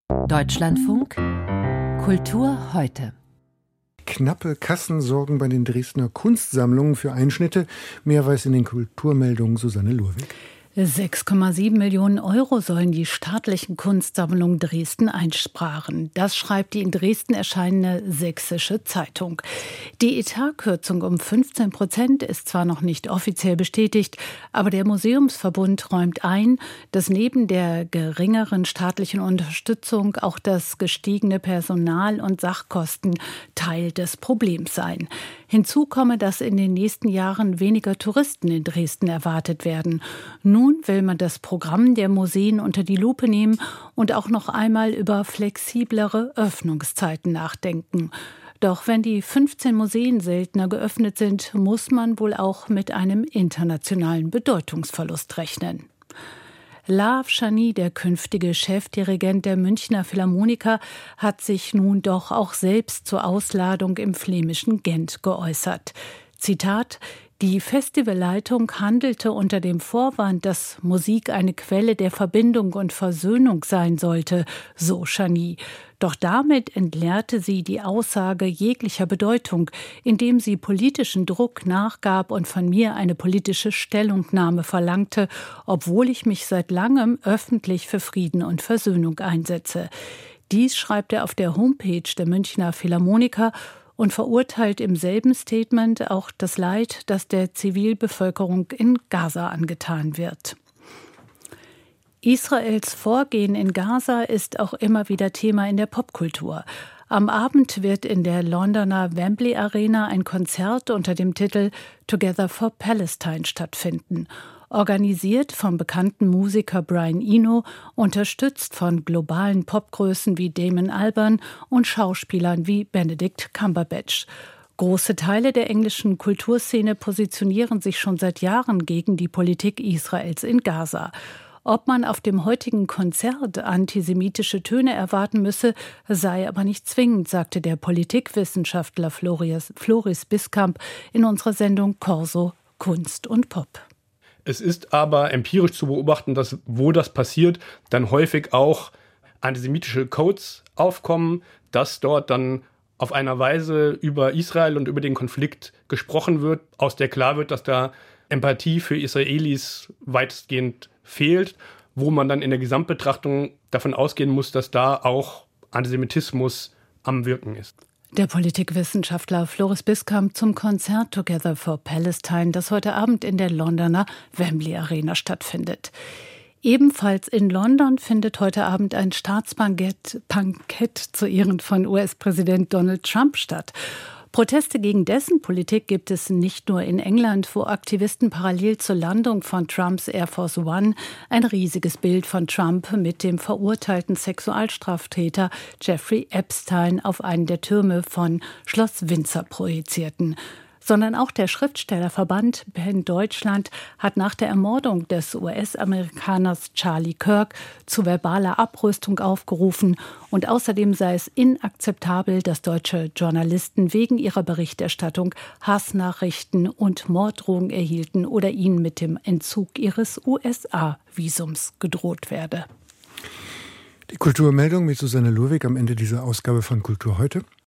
Deutschlandfunk Kultur heute. Knappe Kassen sorgen bei den Dresdner Kunstsammlungen für Einschnitte. Mehr weiß in den Kulturmeldungen Susanne Lurwig. 6,7 Millionen Euro sollen die staatlichen Kunstsammlungen Dresden einsparen. Das schreibt die in Dresden erscheinende Sächsische Zeitung. Die Etatkürzung um 15% ist zwar noch nicht offiziell bestätigt, aber der Museumsverbund räumt ein, dass neben der geringeren staatlichen Unterstützung auch das gestiegene Personal- und Sachkosten Teil des Problems seien. Hinzu komme, dass in den nächsten Jahren weniger Touristen in Dresden erwartet werden. Nun will man das Programm der Museen unter die Lupe nehmen und auch noch einmal über flexiblere Öffnungszeiten nachdenken. Doch wenn die 15 Museen seltener geöffnet sind, muss man wohl auch mit einem internationalen Bedeutungsverlust rechnen. Lave Chany, der künftige Chefdirigent der Münchner Philharmoniker, hat sich nun doch auch selbst zur Ausladung im flämischen Gent geäußert. Zitat: Die Festivalleitung handelte unter dem Vorwand, dass Musik eine Quelle der Verbindung und Versöhnung sein sollte, so Chany. Doch damit entleerte sie die Aussage jeglicher Bedeutung, indem sie politischen Druck nachgab und von mir eine politische Stellungnahme verlangte, obwohl ich mich seit langem öffentlich für Frieden und Versöhnung einsetze. Dies schreibt er auf der Homepage der Münchner Philharmoniker und verurteilt im selben Statement auch das Leid, das der Zivilbevölkerung in Gaza angetan wird. Israels Vorgehen in Gaza ist auch immer wieder Thema in der Popkultur. Am Abend wird in der Londoner Wembley Arena ein Konzert unter dem Titel Together for Palestine stattfinden. Organisiert vom bekannten Musiker Brian Eno, unterstützt von globalen Popgrößen wie Damon Albarn und Schauspielern wie Benedict Cumberbatch. Große Teile der englischen Kulturszene positionieren sich schon seit Jahren gegen die Politik Israels in Gaza. Ob man auf dem heutigen Konzert antisemitische Töne erwarten müsse, sei aber nicht zwingend, sagte der Politikwissenschaftler Floris Biskamp in unserer Sendung Corso Kunst und Pop. Es ist aber empirisch zu beobachten, dass, wo das passiert, dann häufig auch antisemitische Codes aufkommen, dass dort dann auf einer Weise über Israel und über den Konflikt gesprochen wird, aus der klar wird, dass da Empathie für Israelis weitestgehend fehlt, wo man dann in der Gesamtbetrachtung davon ausgehen muss, dass da auch Antisemitismus am Wirken ist. Der Politikwissenschaftler Floris Biskamp zum Konzert Together for Palestine, das heute Abend in der Londoner Wembley Arena stattfindet. Ebenfalls in London findet heute Abend ein Staatsbankett zu Ehren von US-Präsident Donald Trump statt. Proteste gegen dessen Politik gibt es nicht nur in England, wo Aktivisten parallel zur Landung von Trumps Air Force One ein riesiges Bild von Trump mit dem verurteilten Sexualstraftäter Jeffrey Epstein auf einen der Türme von Schloss Windsor projizierten. Sondern auch der Schriftstellerverband in Deutschland hat nach der Ermordung des US-Amerikaners Charlie Kirk zu verbaler Abrüstung aufgerufen. Und außerdem sei es inakzeptabel, dass deutsche Journalisten wegen ihrer Berichterstattung Hassnachrichten und Morddrohungen erhielten oder ihnen mit dem Entzug ihres USA-Visums gedroht werde. Die Kulturmeldung mit Susanne Lurwig am Ende dieser Ausgabe von Kultur heute.